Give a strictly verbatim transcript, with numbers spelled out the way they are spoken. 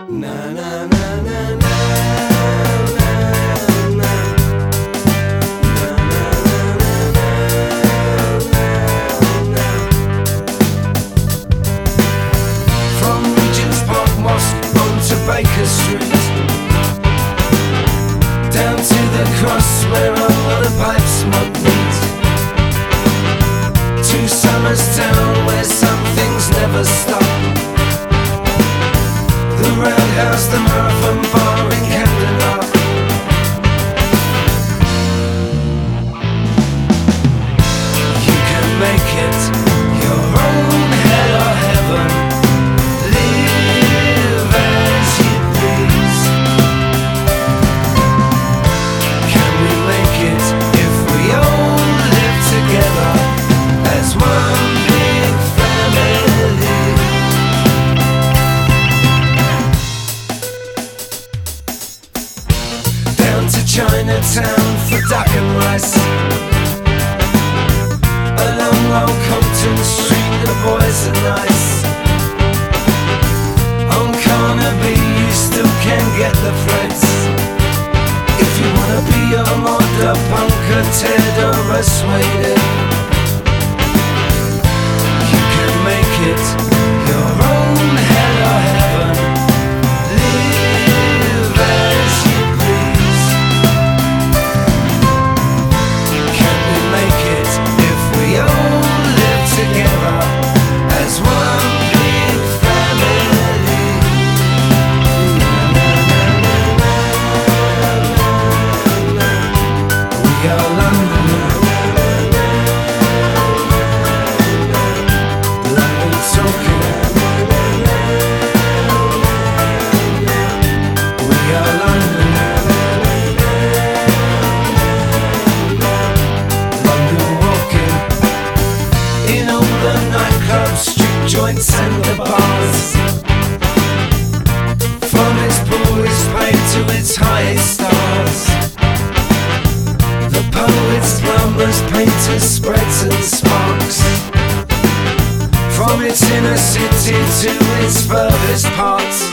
Na na na na na. Baker Street, down to the cross where all the pipe smoke meet, to Somers Town where some things never stop, the Roundhouse, the Marathon Bar in Camden Lock. You can make it your own hell or heaven. Chinatown for duck and rice, along Old Compton Street the boys are nice. On Carnaby you still can get the threads, if you wanna be a mod, a punk, a Ted or a Swede. You can make it your own hell or heaven. Live as you please. Can we make it if we all live together as one big family? We are London, London talking. We are London, London walking. In all the nightclubs, street joints and the bars, from its poorest paid to its highest stars. The poets, plumbers, painters, spreads and sparks, from its inner city to its furthest parts.